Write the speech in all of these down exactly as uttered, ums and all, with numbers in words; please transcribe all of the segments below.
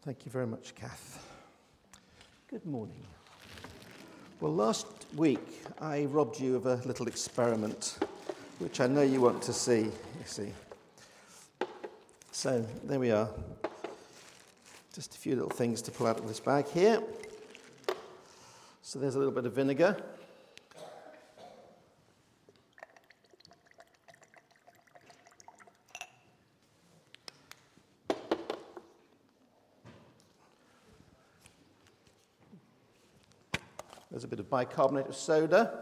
Thank you very much, Kath. Good morning. Well, last week I robbed you of a little experiment, which I know you want to see, you see. So, there we are. Just a few little things to pull out of this bag here. So there's a little bit of vinegar. There's a bit of bicarbonate of soda.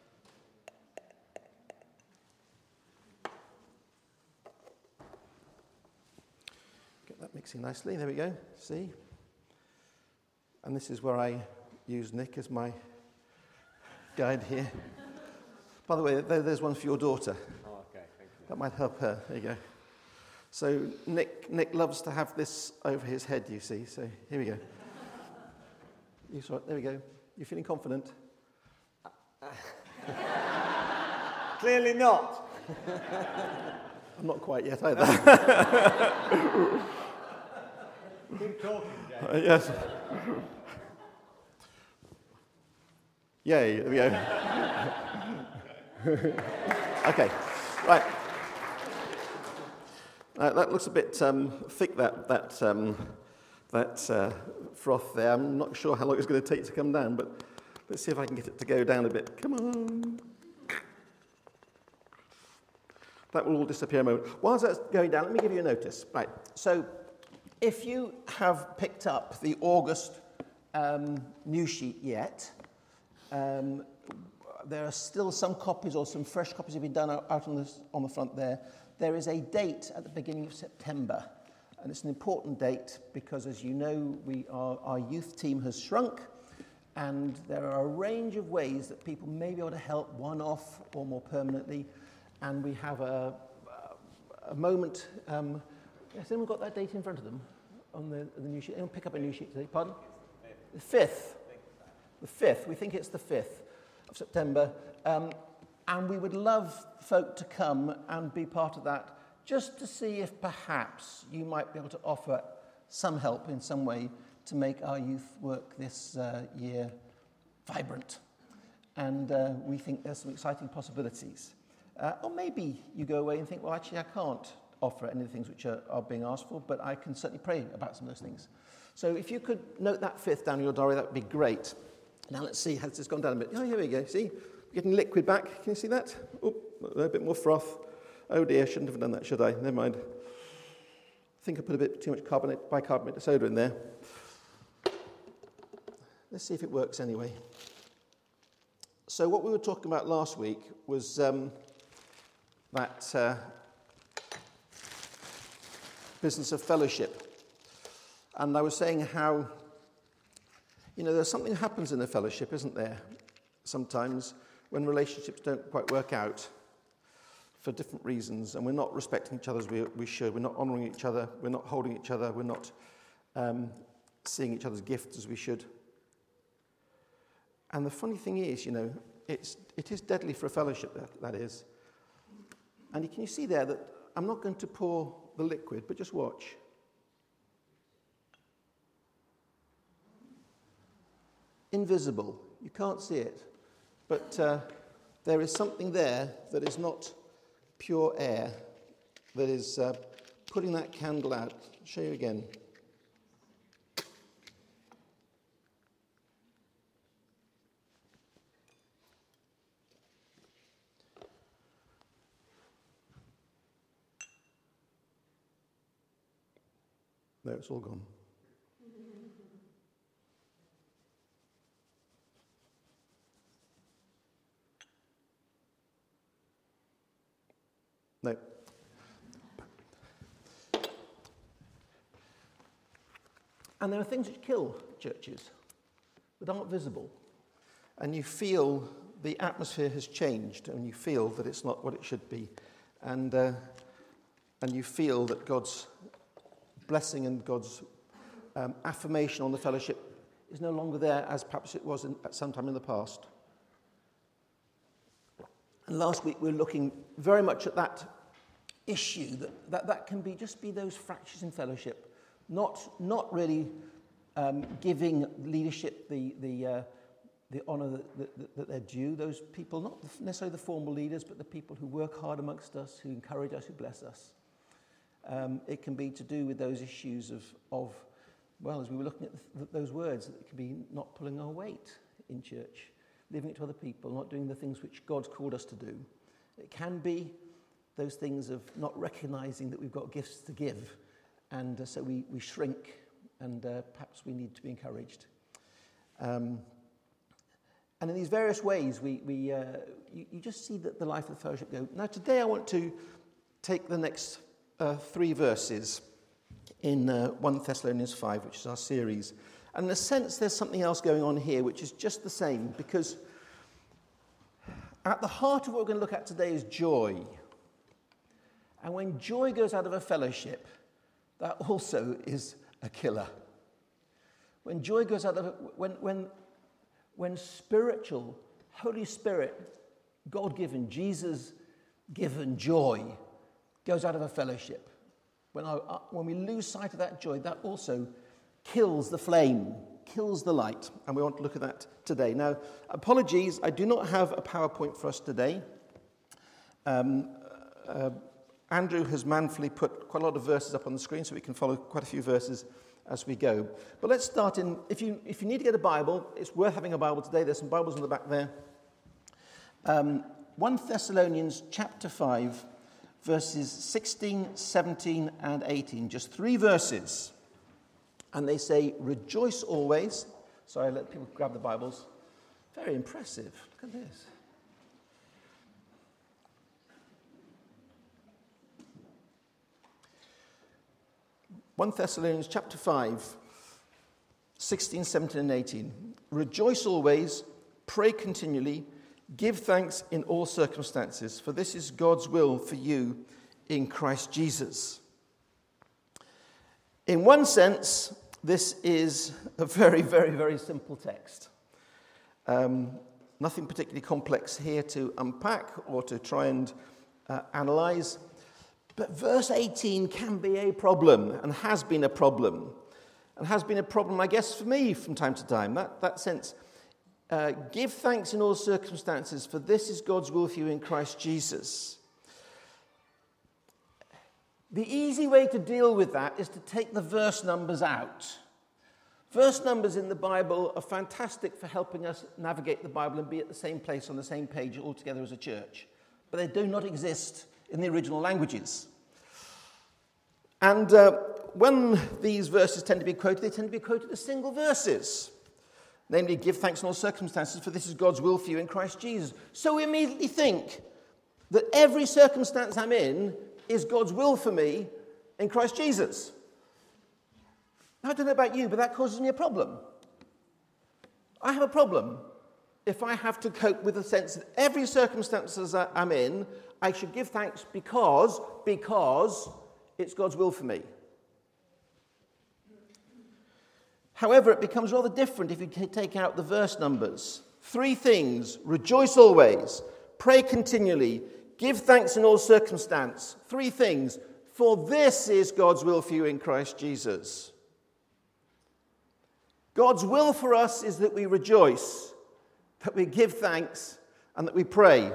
Get that mixing nicely. There we go. See? And this is where I use Nick as my guide here. By the way, there, there's one for your daughter. Oh, okay. Thank you. That might help her. There you go. So Nick, Nick loves to have this over his head, you see. So here we go. You saw it. There we go. You feeling confident? Clearly not. I'm not quite yet either. Keep talking, James. Uh, yes. Yay, there we go. Okay, right. Uh, that looks a bit um, thick, that, that, um, that uh, froth there. I'm not sure how long it's going to take to come down, but let's see if I can get it to go down a bit. Come on. That will all disappear in a moment. Whilst that's going down, let me give you a notice. Right, so if you have picked up the August um, news sheet yet, um, there are still some copies or some fresh copies have been done out on the, on the front there. There is a date at the beginning of September, and it's an important date because, as you know, we are, our youth team has shrunk, and there are a range of ways that people may be able to help one-off or more permanently. And we have a, a moment. Um, has anyone got that date in front of them on the, the new sheet? Anyone pick up a new sheet today? Pardon? The fifth. The fifth. We think it's the fifth of September. Um, and we would love folk to come and be part of that, just to see if perhaps you might be able to offer some help in some way to make our youth work this uh, year vibrant. And uh, we think there's some exciting possibilities. Uh, or maybe you go away and think, well, actually, I can't offer any of the things which are, are being asked for, but I can certainly pray about some of those things. So if you could note that fifth down in your diary, that would be great. Now let's see, has this gone down a bit? Oh, here we go. See, we're getting liquid back. Can you see that? Oh, a bit more froth. Oh dear, shouldn't have done that, should I? Never mind. I think I put a bit too much carbonate, bicarbonate of soda in there. Let's see if it works anyway. So what we were talking about last week was um, that uh, business of fellowship. And I was saying how, you know, there's something that happens in a fellowship, isn't there? Sometimes when relationships don't quite work out for different reasons, and we're not respecting each other as we, we should, we're not honouring each other, we're not holding each other, we're not um, seeing each other's gifts as we should. And the funny thing is, you know, it's, it is deadly for a fellowship, that, that is. And can you see there that I'm not going to pour the liquid, but just watch. Invisible. You can't see it. But uh, there is something there that is not pure air, that is uh, putting that candle out. I'll show you again. No, it's all gone. No. And there are things which kill churches that aren't visible. And you feel the atmosphere has changed, and you feel that it's not what it should be. And, uh, and you feel that God's blessing and God's um, affirmation on the fellowship is no longer there as perhaps it was in, at some time in the past. And last week we were looking very much at that issue, that that, that can be just be those fractures in fellowship, not, not really um, giving leadership the, the, uh, the honour that, that, that they're due. Those people, not necessarily the formal leaders, but the people who work hard amongst us, who encourage us, who bless us. Um, it can be to do with those issues of, of well, as we were looking at th- those words, it can be not pulling our weight in church, leaving it to other people, not doing the things which God's called us to do. It can be those things of not recognising that we've got gifts to give, and uh, so we, we shrink, and uh, perhaps we need to be encouraged. Um, and in these various ways, we, we uh, you, you just see that the life of the fellowship go. Now, today I want to take the next uh, three verses in uh, First Thessalonians five, which is our series. And in a sense, there's something else going on here, which is just the same, because at the heart of what we're going to look at today is joy. And when joy goes out of a fellowship, that also is a killer. When joy goes out of, a, when, when, when spiritual, Holy Spirit, God-given, Jesus-given joy goes out of a fellowship, when, I, when we lose sight of that joy, that also kills the flame, kills the light, and we want to look at that today. Now, apologies, I do not have a PowerPoint for us today. Um, uh, Andrew has manfully put quite a lot of verses up on the screen so we can follow quite a few verses as we go. But let's start in, if you if you need to get a Bible, it's worth having a Bible today. There's some Bibles in the back there. Um, First Thessalonians chapter five, verses sixteen, seventeen, and eighteen. Just three verses. And they say, rejoice always. Sorry, I let people grab the Bibles. Very impressive. Look at this. First Thessalonians chapter five, sixteen, seventeen, and eighteen. Rejoice always, pray continually, give thanks in all circumstances, for this is God's will for you in Christ Jesus. In one sense, this is a very, very, very simple text. Um, nothing particularly complex here to unpack or to try and uh, analyze. But verse eighteen can be a problem, and has been a problem. And has been a problem, I guess, for me from time to time. That, that sense, uh, give thanks in all circumstances, for this is God's will for you in Christ Jesus. The easy way to deal with that is to take the verse numbers out. Verse numbers in the Bible are fantastic for helping us navigate the Bible and be at the same place on the same page altogether as a church. But they do not exist in the original languages. And uh, when these verses tend to be quoted, they tend to be quoted as single verses. Namely, give thanks in all circumstances, for this is God's will for you in Christ Jesus. So we immediately think that every circumstance I'm in is God's will for me in Christ Jesus. Now, I don't know about you, but that causes me a problem. I have a problem if I have to cope with the sense that every circumstance that I'm in, I should give thanks because, because it's God's will for me. However, it becomes rather different if you take out the verse numbers. Three things: rejoice always, pray continually, give thanks in all circumstance. Three things. For this is God's will for you in Christ Jesus. God's will for us is that we rejoice, that we give thanks, and that we pray.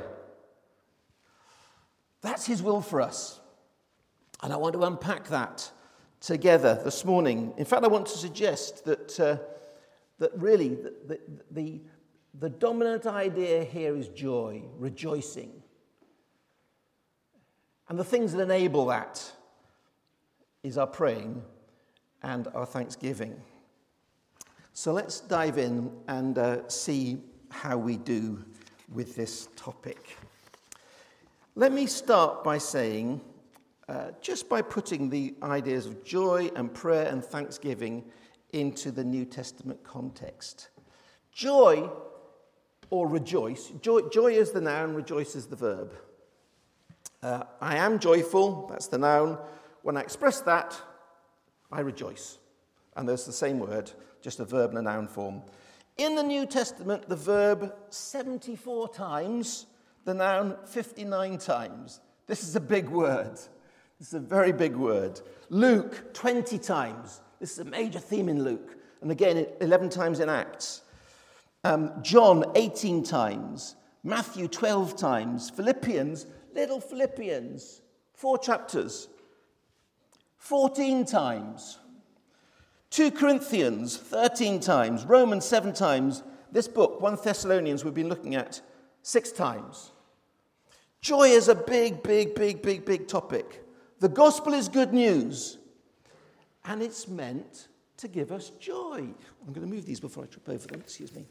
That's his will for us. And I want to unpack that together this morning. In fact, I want to suggest that uh, that really the, the, the, the dominant idea here is joy, rejoicing. And the things that enable that is our praying and our thanksgiving. So let's dive in and uh, see how we do with this topic. Let me start by saying, uh, just by putting the ideas of joy and prayer and thanksgiving into the New Testament context. Joy, or rejoice, joy, joy is the noun, rejoice is the verb. Uh, I am joyful, that's the noun. When I express that, I rejoice. And there's the same word, just a verb in a noun form. In the New Testament, the verb seventy-four times, the noun fifty-nine times. This is a big word. This is a very big word. Luke, twenty times. This is a major theme in Luke. And again, eleven times in Acts. Um, John, eighteen times. Matthew, twelve times. Philippians, little Philippians, four chapters. fourteen times. two Corinthians, thirteen times. Romans, seven times. This book, First Thessalonians, we've been looking at six times. Joy is a big, big, big, big, big topic. The gospel is good news, and it's meant to give us joy. I'm going to move these before I trip over them, excuse me.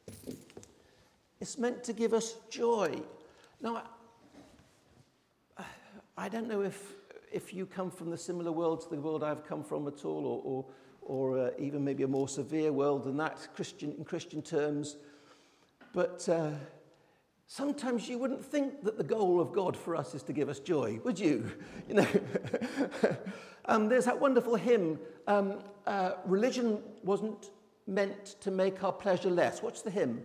It's meant to give us joy. Now, I, I don't know if, if you come from the similar world to the world I've come from at all, or, or, or uh, even maybe a more severe world than that, Christian in Christian terms, but uh, sometimes you wouldn't think that the goal of God for us is to give us joy, would you? You know, um, there's that wonderful hymn, um, uh, religion wasn't meant to make our pleasure less. What's the hymn?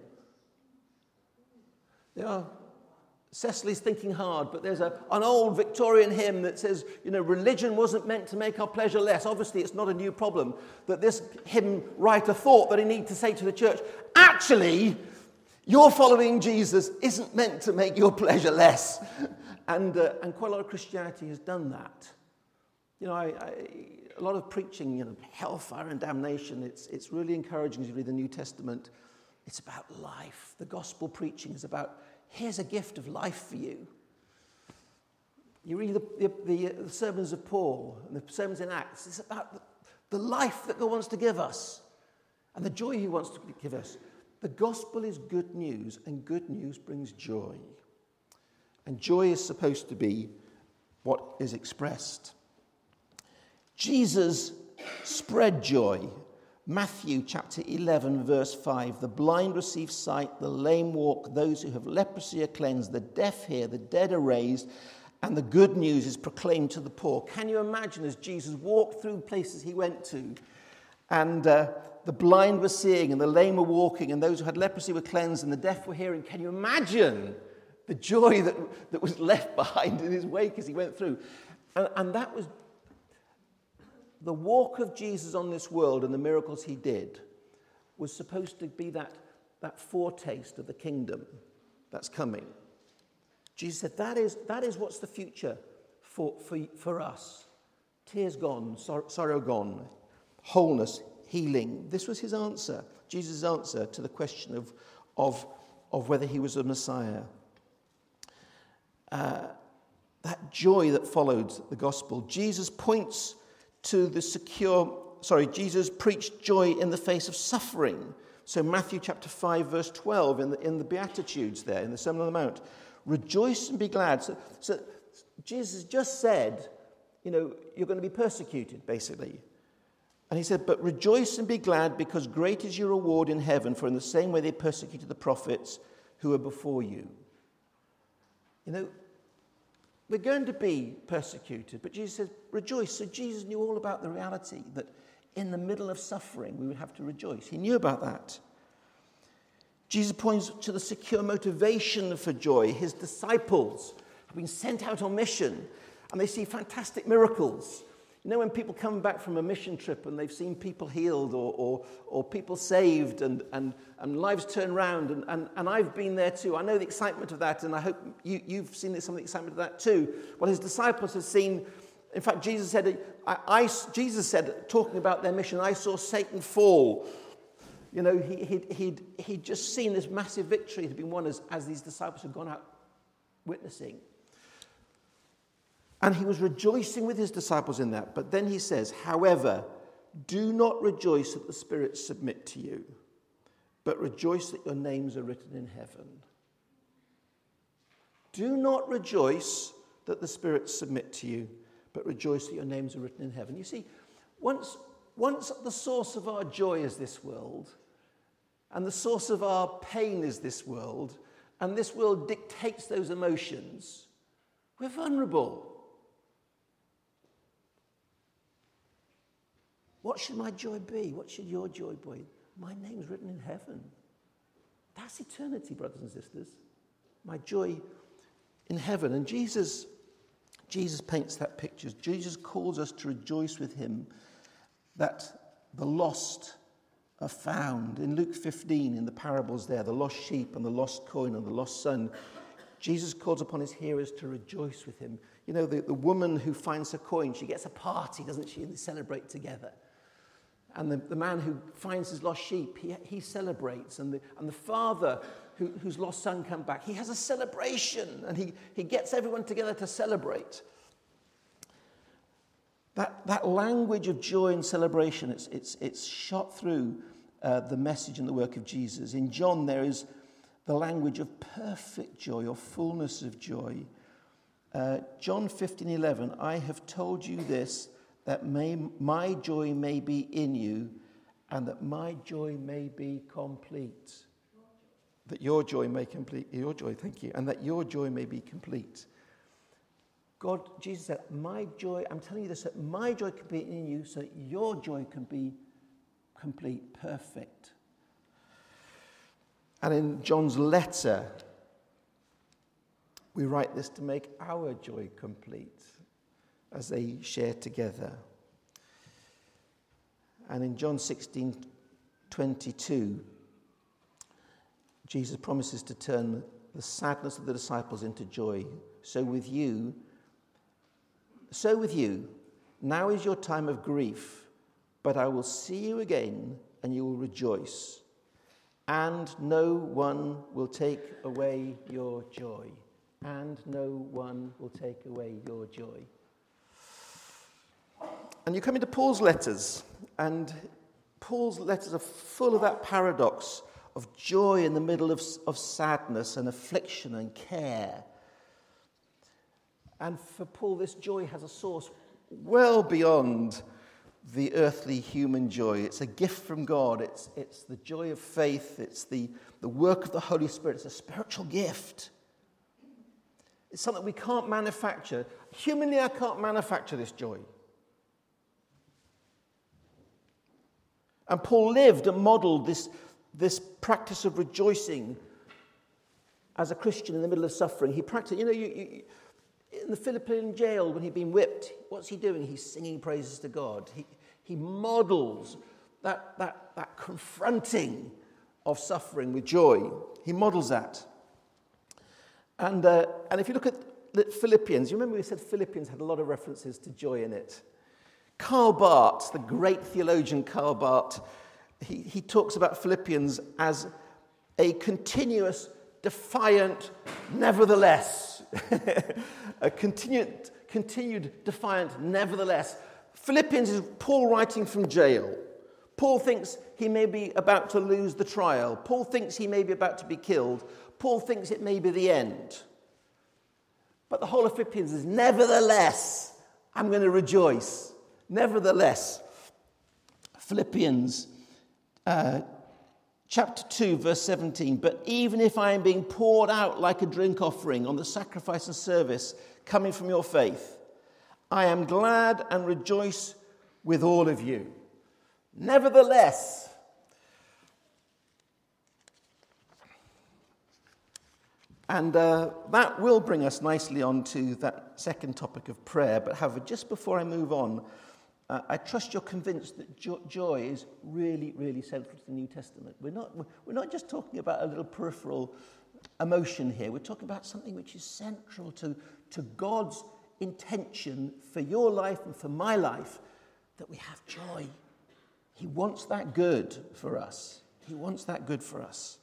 There are, Cecily's thinking hard, but there's a, an old Victorian hymn that says, you know, religion wasn't meant to make our pleasure less. Obviously, it's not a new problem that this hymn writer thought that he needed to say to the church, actually, your following Jesus isn't meant to make your pleasure less. And, uh, and quite a lot of Christianity has done that. You know, I, I, a lot of preaching, you know, hellfire and damnation, it's, it's really encouraging as you read the New Testament. It's about life. The gospel preaching is about, here's a gift of life for you. You read the, the, the, the sermons of Paul and the sermons in Acts. It's about the, the life that God wants to give us and the joy he wants to give us. The gospel is good news, and good news brings joy. And joy is supposed to be what is expressed. Jesus spread joy. Matthew chapter eleven, verse five. The blind receive sight, the lame walk, those who have leprosy are cleansed, the deaf hear, the dead are raised, and the good news is proclaimed to the poor. Can you imagine as Jesus walked through places he went to, and uh, the blind were seeing, and the lame were walking, and those who had leprosy were cleansed, and the deaf were hearing? Can you imagine the joy that, that was left behind in his wake as he went through? And, and that was the walk of Jesus on this world, and the miracles he did was supposed to be that, that foretaste of the kingdom that's coming. Jesus said, that is, that is what's the future for, for, for us. Tears gone, sor- sorrow gone, wholeness, healing. This was his answer, Jesus' answer to the question of, of, of whether he was a Messiah. Uh, that joy that followed the gospel. Jesus points to the secure, sorry, Jesus preached joy in the face of suffering. So Matthew chapter five, verse twelve, in the, in the Beatitudes there, in the Sermon on the Mount, rejoice and be glad. So, so Jesus just said, you know, you're going to be persecuted, basically. And he said, but rejoice and be glad, because great is your reward in heaven, for in the same way they persecuted the prophets who were before you. You know, we're going to be persecuted, but Jesus said, rejoice. So Jesus knew all about the reality that in the middle of suffering, we would have to rejoice. He knew about that. Jesus points to the secure motivation for joy. His disciples have been sent out on mission, and they see fantastic miracles. You know, when people come back from a mission trip and they've seen people healed or or, or people saved and, and, and lives turn around, and, and, and I've been there too. I know the excitement of that, and I hope you, you've seen some of the excitement of that too. Well, his disciples have seen, in fact, Jesus said, I, I, Jesus said, talking about their mission, I saw Satan fall. You know, he, he'd, he'd, he'd just seen this massive victory had been won as, as these disciples had gone out witnessing. And he was rejoicing with his disciples in that. But then he says, however, do not rejoice that the spirits submit to you, but rejoice that your names are written in heaven. Do not rejoice that the spirits submit to you, but rejoice that your names are written in heaven. You see, once, once the source of our joy is this world, and the source of our pain is this world, and this world dictates those emotions, we're vulnerable. What should my joy be? What should your joy be? My name's written in heaven. That's eternity, brothers and sisters. My joy in heaven. And Jesus, Jesus paints that picture. Jesus calls us to rejoice with him. that the lost are found. In Luke fifteen, in the parables there, the lost sheep and the lost coin and the lost son, Jesus calls upon his hearers to rejoice with him. You know, the, the woman who finds her coin, she gets a party, doesn't she? And they celebrate together. And the, the man who finds his lost sheep, he, he celebrates. And the, and the father who, whose lost son come back, he has a celebration. And he, he gets everyone together to celebrate. That, that language of joy and celebration, it's, it's, it's shot through uh, the message and the work of Jesus. In John, there is the language of perfect joy or fullness of joy. Uh, John fifteen eleven, I have told you this, that may, my joy may be in you, and that my joy may be complete. That your joy may complete, your joy, thank you, and that your joy may be complete. God, Jesus said, my joy, I'm telling you this, that my joy can be in you, so that your joy can be complete, perfect. And in John's letter, we write this to make our joy complete as they share together. And in John sixteen twenty-two, Jesus promises to turn the sadness of the disciples into joy. So with you, so with you, now is your time of grief, but I will see you again, and you will rejoice. And no one will take away your joy. And no one will take away your joy. And you come into Paul's letters, and Paul's letters are full of that paradox of joy in the middle of, of sadness and affliction and care. And for Paul, this joy has a source well beyond the earthly human joy. It's a gift from God. It's, it's the joy of faith. It's the, the work of the Holy Spirit. It's a spiritual gift. It's something we can't manufacture. Humanly, I can't manufacture this joy. And Paul lived and modeled this, this practice of rejoicing as a Christian in the middle of suffering. He practiced, you know, you, you, in the Philippian jail when he'd been whipped, what's he doing? He's singing praises to God. He, he models that, that, that confronting of suffering with joy. He models that. And, uh, and if you look at Philippians, you remember we said Philippians had a lot of references to joy in it. Karl Barth, the great theologian Karl Barth, he, he talks about Philippians as a continuous, defiant, nevertheless. a continued, continued, defiant, nevertheless. Philippians is Paul writing from jail. Paul thinks he may be about to lose the trial. Paul thinks he may be about to be killed. Paul thinks it may be the end. But the whole of Philippians is, nevertheless, I'm going to rejoice. Nevertheless, Philippians uh, chapter two, verse seventeen, but even if I am being poured out like a drink offering on the sacrifice and service coming from your faith, I am glad and rejoice with all of you. Nevertheless, and uh, that will bring us nicely on to that second topic of prayer. But however, just before I move on, uh, I trust you're convinced that jo- joy is really, really central to the New Testament. We're not, we're not just talking about a little peripheral emotion here. We're talking about something which is central to, to God's intention for your life and for my life, that we have joy. He wants that good for us. He wants that good for us.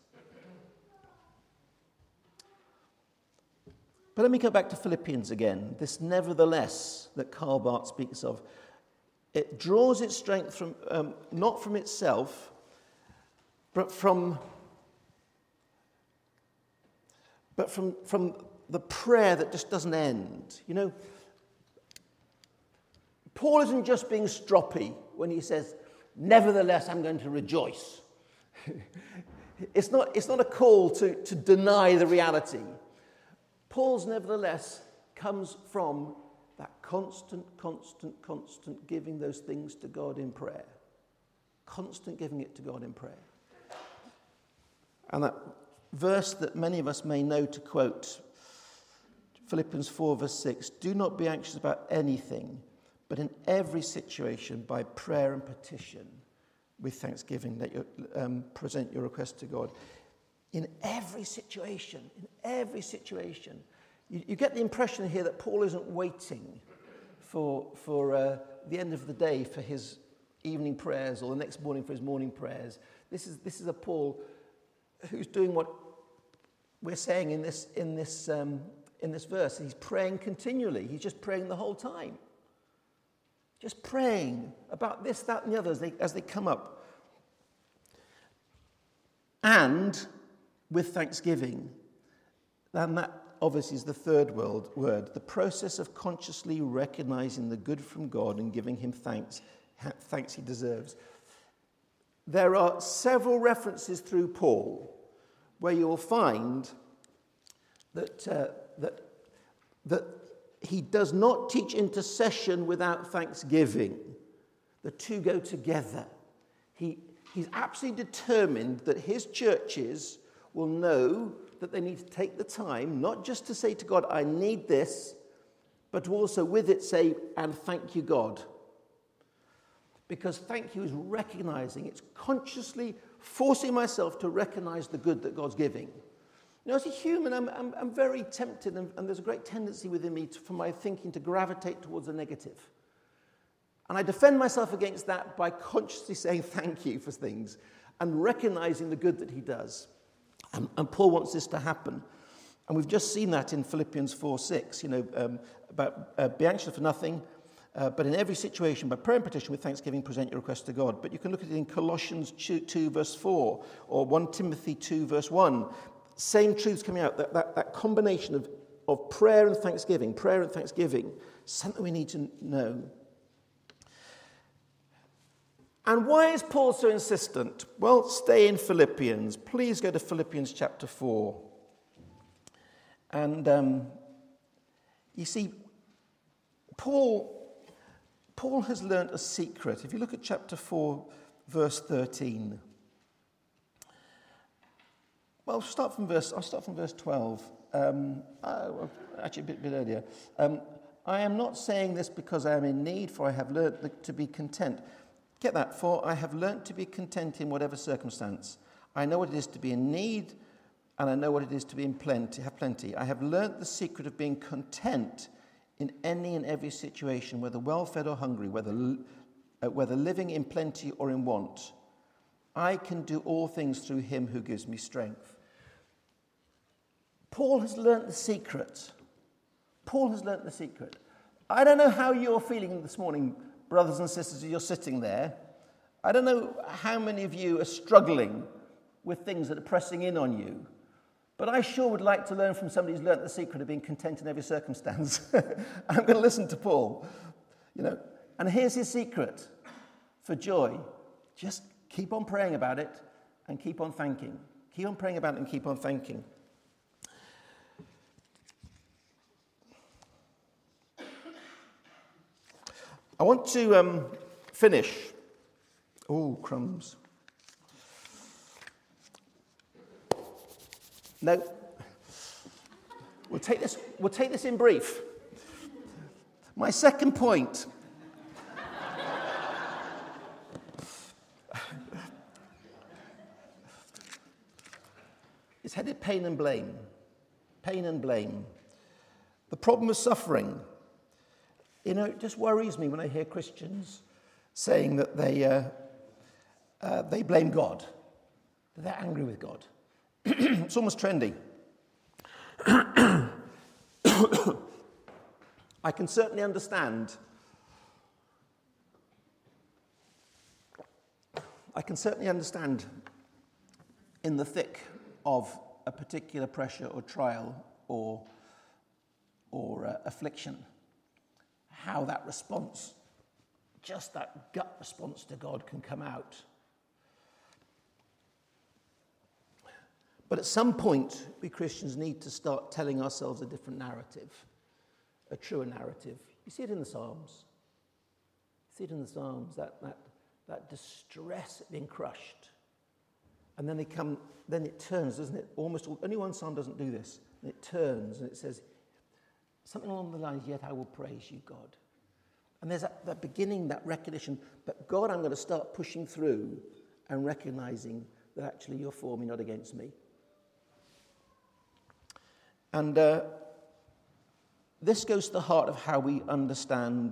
But let me go back to Philippians again. This nevertheless that Karl Barth speaks of, it draws its strength from um, not from itself, but from but from from the prayer that just doesn't end. You know, Paul isn't just being stroppy when he says, "Nevertheless, I'm going to rejoice." it's not it's not a call to, to deny the reality. Paul's nevertheless comes from that constant, constant, constant giving those things to God in prayer. Constant giving it to God in prayer. And that verse that many of us may know to quote, Philippians four verse six, do not be anxious about anything, but in every situation, by prayer and petition, with thanksgiving, let you um, present your request to God. In every situation, in every situation. You, you get the impression here that Paul isn't waiting for, for uh, the end of the day for his evening prayers or the next morning for his morning prayers. This is, this is a Paul who's doing what we're saying in this, in this, um, in this verse. He's praying continually. He's just praying the whole time. Just praying about this, that, and the other as they, as they come up. And with thanksgiving. And that obviously is the third word, word, the process of consciously recognizing the good from God and giving him thanks, thanks he deserves. There are several references through Paul where you'll find that, uh, that, that he does not teach intercession without thanksgiving. The two go together. He, he's absolutely determined that his churches will know that they need to take the time, not just to say to God, I need this, but to also with it say, and thank you, God. Because thank you is recognizing, it's consciously forcing myself to recognize the good that God's giving. You know, as a human, I'm, I'm, I'm very tempted, and, and there's a great tendency within me to, for my thinking to gravitate towards the negative. And I defend myself against that by consciously saying thank you for things and recognizing the good that he does. And, and Paul wants this to happen. And we've just seen that in Philippians four six, you know, um, about uh, be anxious for nothing, uh, but in every situation, by prayer and petition with thanksgiving, present your request to God. But you can look at it in Colossians two verse four, or First Timothy two verse one. Same truths coming out, that, that, that combination of, of prayer and thanksgiving, prayer and thanksgiving, something we need to know. And why is Paul so insistent? Well, stay in Philippians. Please go to Philippians chapter four. And um, you see, Paul, Paul has learnt a secret. If you look at chapter four, verse thirteen. Well, I'll start from verse, I'll start from verse twelve. Um, uh, well, actually, a bit, bit earlier. Um, I am not saying this because I am in need, for I have learnt to be content. Get that, for I have learnt to be content in whatever circumstance. I know what it is to be in need, and I know what it is to be in plenty, have plenty. I have learnt the secret of being content in any and every situation, whether well-fed or hungry, whether, uh, whether living in plenty or in want. I can do all things through him who gives me strength. Paul has learnt the secret. Paul has learnt the secret. I don't know how you're feeling this morning, brothers and sisters, you're sitting there. I don't know how many of you are struggling with things that are pressing in on you, but I sure would like to learn from somebody who's learnt the secret of being content in every circumstance. I'm going to listen to Paul, you know, and here's his secret for joy. Just keep on praying about it and keep on thanking. Keep on praying about it and keep on thanking. I want to um, finish. Oh, crumbs. No. We'll take this, we'll take this in brief. My second point. is headed pain and blame. Pain and blame. The problem of suffering. You know, it just worries me when I hear Christians saying that they uh, uh, they blame God, that they're angry with God. It's almost trendy. I can certainly understand. I can certainly understand in the thick of a particular pressure or trial or or uh, affliction, how that response, just that gut response to God can come out. But at some point, we Christians need to start telling ourselves a different narrative, a truer narrative. You see it in the Psalms. You see it in the Psalms, that, that, that distress at being crushed. And then they come, then it turns, doesn't it? Almost all, only one Psalm doesn't do this. And it turns and it says, something along the lines, yet I will praise you, God. And there's that, that beginning, that recognition, but God, I'm going to start pushing through and recognizing that actually you're for me, not against me. And uh, this goes to the heart of how we understand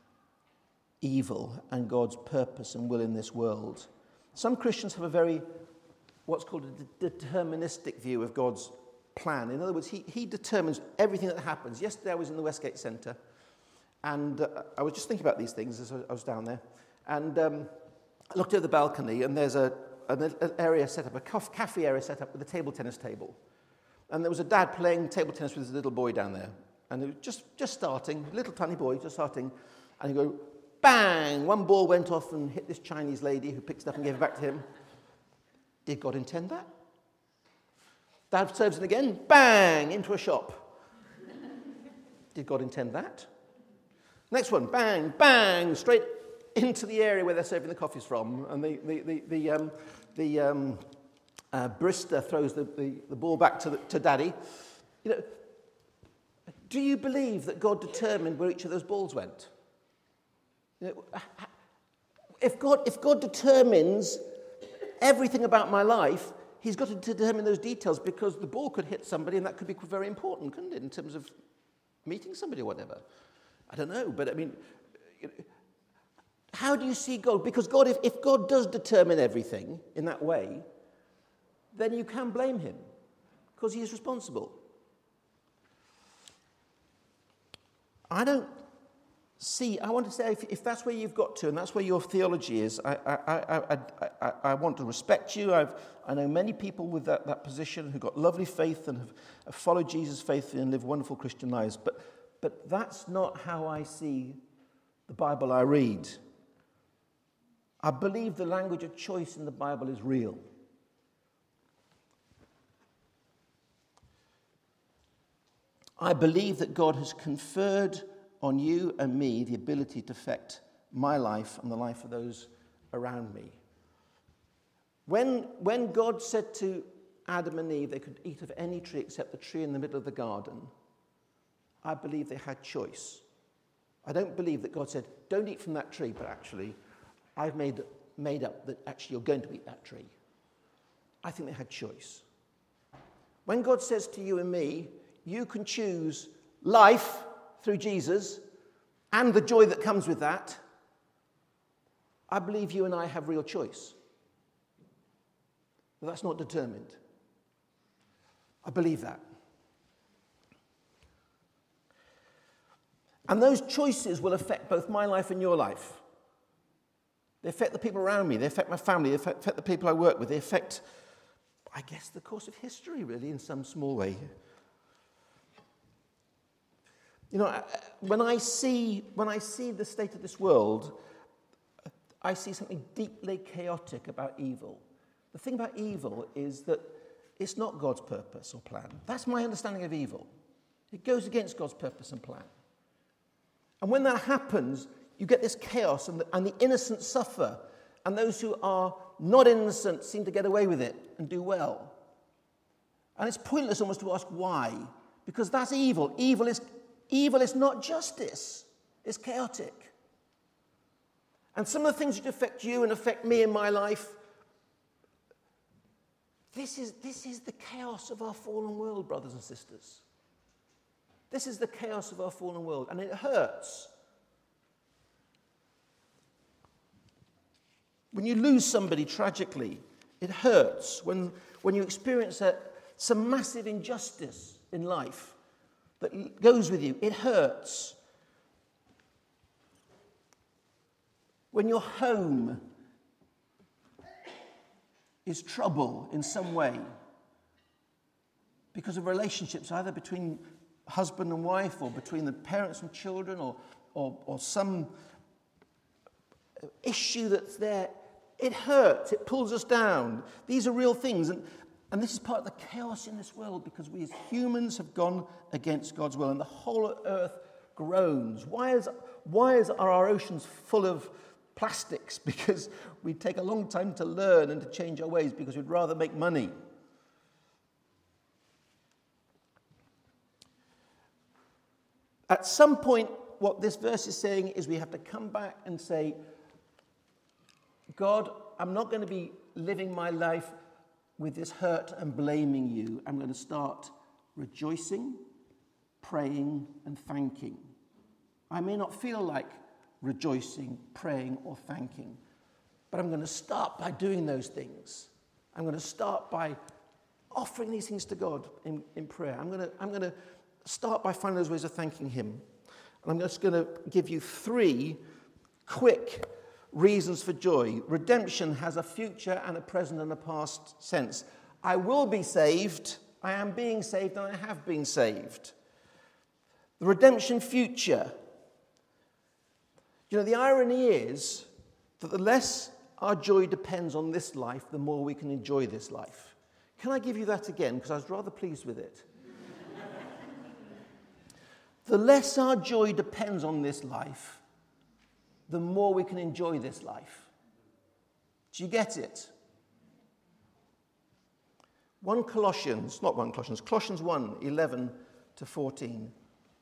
evil and God's purpose and will in this world. Some Christians have a very, what's called a de- deterministic view of God's plan. In other words, he, he determines everything that happens. Yesterday I was in the Westgate Centre, and uh, I was just thinking about these things as I was down there. And um, I looked over the balcony, and there's a, an, an area set up, a cafe area set up with a table tennis table. And there was a dad playing table tennis with his little boy down there. And it was just, just starting, little tiny boy, just starting. And you go, bang! One ball went off and hit this Chinese lady who picked it up and gave it back to him. Did God intend that? Dad serves it again, bang! Into a shop. Did God intend that? Next one, bang, bang! Straight into the area where they're serving the coffees from. And the, the, the, the, um, the um, uh, barista throws the, the, the ball back to, the, to Daddy. You know, do you believe that God determined where each of those balls went? You know, if God, if God determines everything about my life, he's got to determine those details, because the ball could hit somebody and that could be very important, couldn't it, in terms of meeting somebody or whatever. I don't know, but I mean, how do you see God? Because God, if, if God does determine everything in that way, then you can blame him, because he is responsible. I don't see, I want to say, if, if that's where you've got to, and that's where your theology is, I, I, I, I, I, I want to respect you. I've, I know many people with that, that position who've got lovely faith and have, have followed Jesus faithfully and live wonderful Christian lives, but, but that's not how I see the Bible I read. I believe the language of choice in the Bible is real. I believe that God has conferred on you and me the ability to affect my life and the life of those around me. When, when God said to Adam and Eve they could eat of any tree except the tree in the middle of the garden, I believe they had choice. I don't believe that God said, don't eat from that tree, but actually, I've made, made up that actually you're going to eat that tree. I think they had choice. When God says to you and me, you can choose life through Jesus and the joy that comes with that, I believe you and I have real choice. But that's not determined. I believe that. And those choices will affect both my life and your life. They affect the people around me. They affect my family. They affect the people I work with. They affect, I guess, the course of history, really, in some small way. You know, when I see when I see the state of this world, I see something deeply chaotic about evil. The thing about evil is that it's not God's purpose or plan. That's my understanding of evil. It goes against God's purpose and plan. And when that happens, you get this chaos, and the, and the innocent suffer, and those who are not innocent seem to get away with it and do well. And it's pointless almost to ask why, because that's evil. Evil is Evil is not justice. It's chaotic. And some of the things which affect you and affect me in my life, this is, this is the chaos of our fallen world, brothers and sisters. This is the chaos of our fallen world, and it hurts. When you lose somebody tragically, it hurts. When, when you experience a, some massive injustice in life that goes with you, it hurts. When your home is trouble in some way because of relationships either between husband and wife or between the parents and children or, or, or some issue that's there, it hurts, it pulls us down. These are real things. And And this is part of the chaos in this world, because we as humans have gone against God's will, and the whole earth groans. Why is, why is, are our oceans full of plastics? Because we take a long time to learn and to change our ways, because we'd rather make money. At some point what this verse is saying is we have to come back and say, God, I'm not going to be living my life with this hurt and blaming you. I'm going to start rejoicing, praying, and thanking. I may not feel like rejoicing, praying, or thanking, but I'm going to start by doing those things. I'm going to start by offering these things to God in, in prayer. I'm going to, I'm going to start by finding those ways of thanking him. And I'm just going to give you three quick reasons for joy. Redemption has a future and a present and a past sense. I will be saved, I am being saved, and I have been saved. The redemption future. You know, the irony is that the less our joy depends on this life, the more we can enjoy this life. Can I give you that again? Because I was rather pleased with it. The less our joy depends on this life, the more we can enjoy this life. Do you get it? First Colossians, not First Colossians, Colossians one, eleven to fourteen.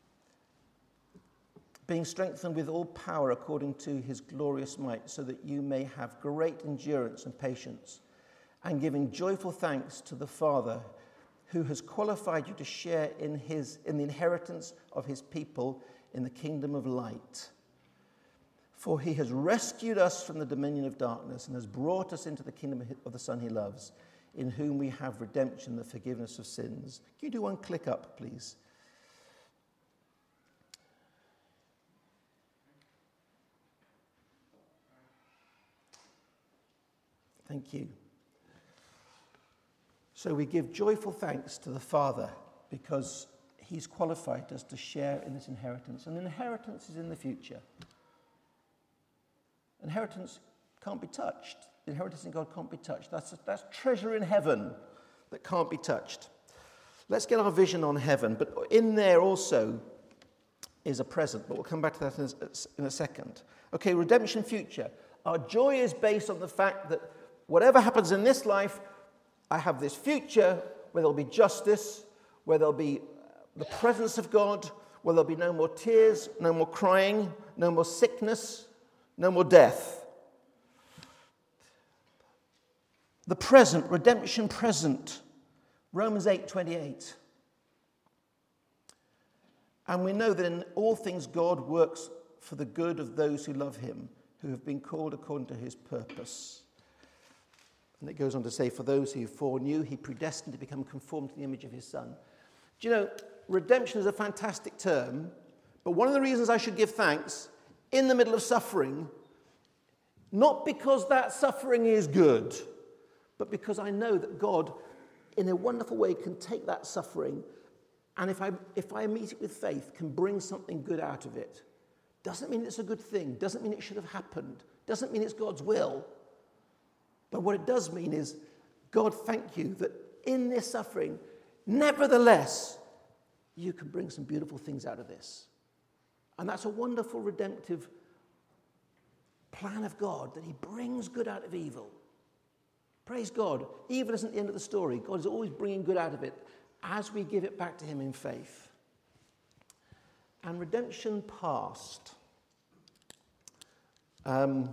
Being strengthened with all power according to his glorious might, so that you may have great endurance and patience, and giving joyful thanks to the Father, who has qualified you to share in his in the inheritance of his people in the kingdom of light. For he has rescued us from the dominion of darkness and has brought us into the kingdom of the Son he loves, in whom we have redemption, the forgiveness of sins. Can you do one click up, please? Thank you. So we give joyful thanks to the Father because he's qualified us to share in this inheritance. And inheritance is in the future. Inheritance can't be touched. The inheritance in God can't be touched. That's, that's treasure in heaven that can't be touched. Let's get our vision on heaven. But in there also is a present. But we'll come back to that in a, in a second. Okay, redemption future. Our joy is based on the fact that whatever happens in this life, I have this future where there'll be justice, where there'll be the presence of God, where there'll be no more tears, no more crying, no more sickness, no more death. The present, redemption present. Romans eight twenty-eight. And we know that in all things God works for the good of those who love him, who have been called according to his purpose. And it goes on to say, for those who foreknew, he predestined to become conformed to the image of his Son. Do you know, redemption is a fantastic term, but one of the reasons I should give thanks in the middle of suffering, not because that suffering is good, but because I know that God, in a wonderful way, can take that suffering, and if I, if I meet it with faith, can bring something good out of it. Doesn't mean it's a good thing, doesn't mean it should have happened, doesn't mean it's God's will. But what it does mean is, God, thank you that in this suffering, nevertheless, you can bring some beautiful things out of this. And that's a wonderful redemptive plan of God, that he brings good out of evil. Praise God. Evil isn't the end of the story. God is always bringing good out of it as we give it back to him in faith. And redemption past. Um...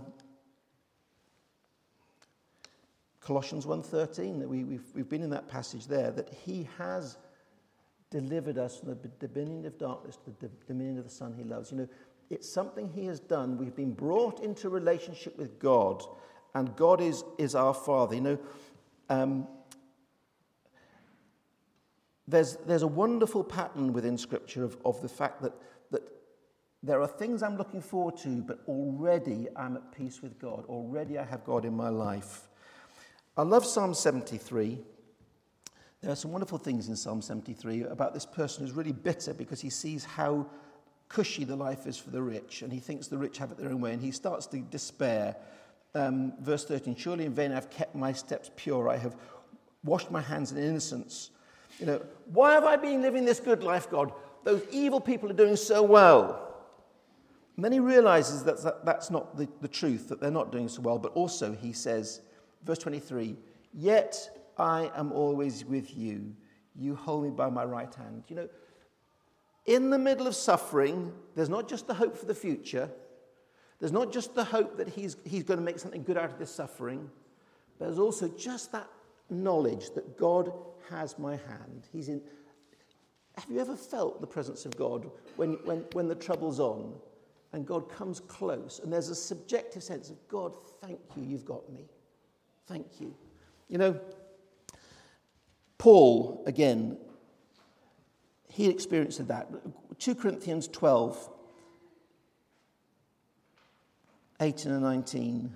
Colossians one thirteen, that we, we've, we've been in that passage there, that he has delivered us from the dominion of darkness to the dominion of the Son he loves. You know, it's something he has done. We've been brought into relationship with God, and God is, is our Father. You know, um, there's, there's a wonderful pattern within Scripture of, of the fact that, that there are things I'm looking forward to, but already I'm at peace with God. Already I have God in my life. I love Psalm seventy-three. There are some wonderful things in Psalm seventy-three about this person who's really bitter because he sees how cushy the life is for the rich, and he thinks the rich have it their own way, and he starts to despair. Um, verse thirteen, surely in vain I've kept my steps pure. I have washed my hands in innocence. You know, why have I been living this good life, God? Those evil people are doing so well. And then he realizes that, that that's not the, the truth, that they're not doing so well, but also he says, verse twenty-three, yet I am always with you. You hold me by my right hand. You know, in the middle of suffering, there's not just the hope for the future. There's not just the hope that he's, he's going to make something good out of this suffering. But there's also just that knowledge that God has my hand. He's in. Have you ever felt the presence of God when, when, when the trouble's on and God comes close and there's a subjective sense of, God, thank you, you've got me. Thank you. You know, Paul, again, he experienced that. Second Corinthians twelve, eighteen and nineteen.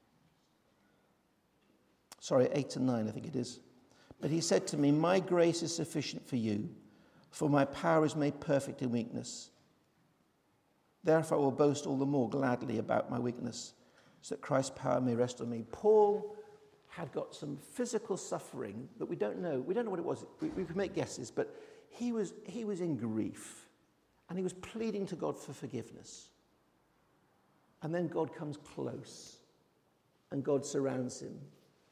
Sorry, eight and nine, I think it is. But he said to me, my grace is sufficient for you, for my power is made perfect in weakness. Therefore I will boast all the more gladly about my weakness, so that Christ's power may rest on me. Paul had got some physical suffering that we don't know. We don't know what it was. We, we could make guesses, but he was, he was in grief, and he was pleading to God for forgiveness. And then God comes close, and God surrounds him.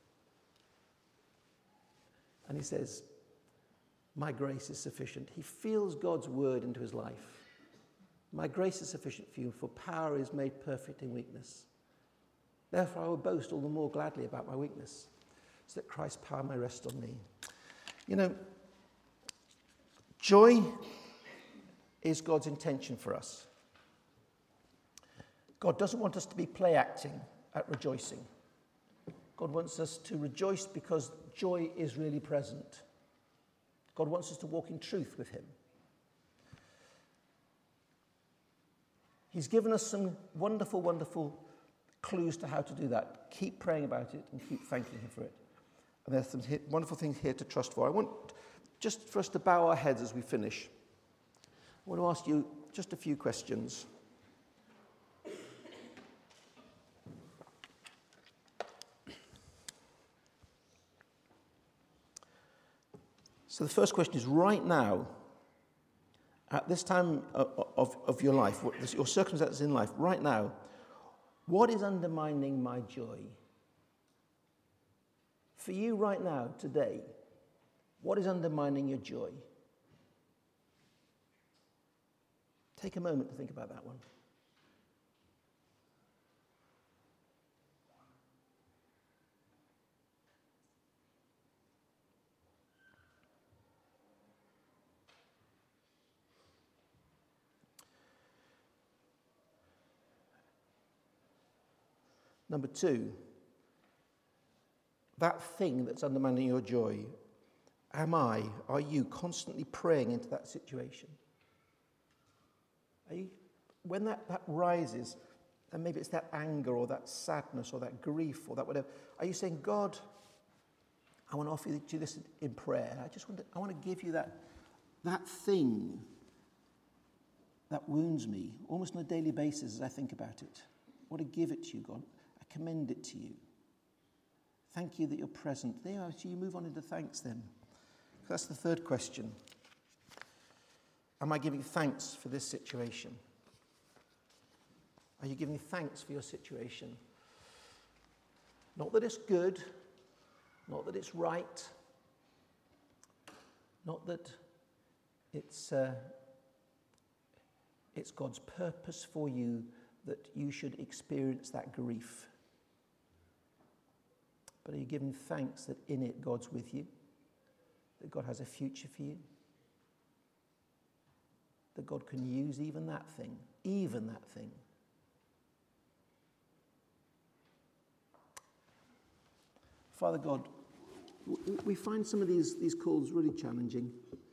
And he says, my grace is sufficient. He feels God's word into his life. My grace is sufficient for you, for power is made perfect in weakness. Therefore I will boast all the more gladly about my weakness, so that Christ's power may rest on me. You know, joy is God's intention for us. God doesn't want us to be play acting at rejoicing. God wants us to rejoice because joy is really present. God wants us to walk in truth with him. He's given us some wonderful, wonderful clues to how to do that. Keep praying about it and keep thanking him for it. And there's some wonderful things here to trust for. I want just for us to bow our heads as we finish. I want to ask you just a few questions. So the first question is, right now, at this time of, of, of your life, your circumstances in life, right now, what is undermining my joy? For you right now, today, what is undermining your joy? Take a moment to think about that one. Number two, that thing that's undermining your joy, am I, are you constantly praying into that situation? Are you, when that, that rises, and maybe it's that anger or that sadness or that grief or that whatever, are you saying, God, I want to offer you this in prayer. I just want to, I want to give you that, that thing that wounds me almost on a daily basis as I think about it. I want to give it to you, God. I commend it to you. Thank you that you're present. There, so you move on into thanks then. That's the third question. Am I giving thanks for this situation? Are you giving thanks for your situation? Not that it's good, not that it's right, not that it's, uh, it's God's purpose for you that you should experience that grief. But are you giving thanks that in it God's with you? That God has a future for you? That God can use even that thing, even that thing. Father God, we find some of these, these calls really challenging.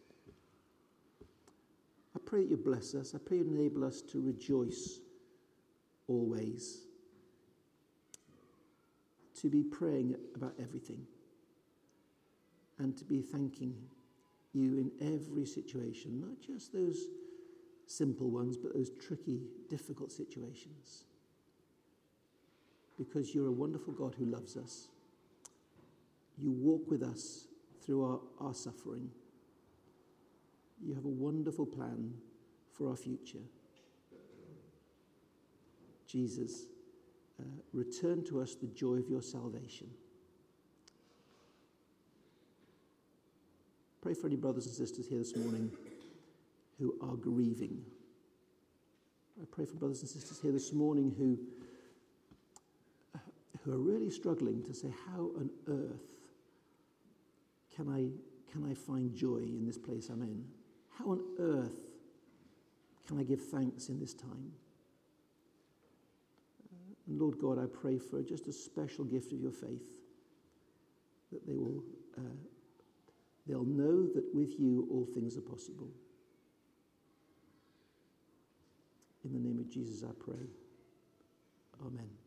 I pray that you bless us. I pray you enable us to rejoice always. To be praying about everything. And to be thanking you in every situation. Not just those simple ones, but those tricky, difficult situations. Because you're a wonderful God who loves us. You walk with us through our, our suffering. You have a wonderful plan for our future. Jesus, uh, return to us the joy of your salvation. Pray for any brothers and sisters here this morning who are grieving. I pray for brothers and sisters here this morning who, who are really struggling to say, how on earth can I, can I find joy in this place I'm in? How on earth can I give thanks in this time? And Lord God, I pray for just a special gift of your faith, that they will, uh, they'll know that with you all things are possible. In the name of Jesus I pray. Amen.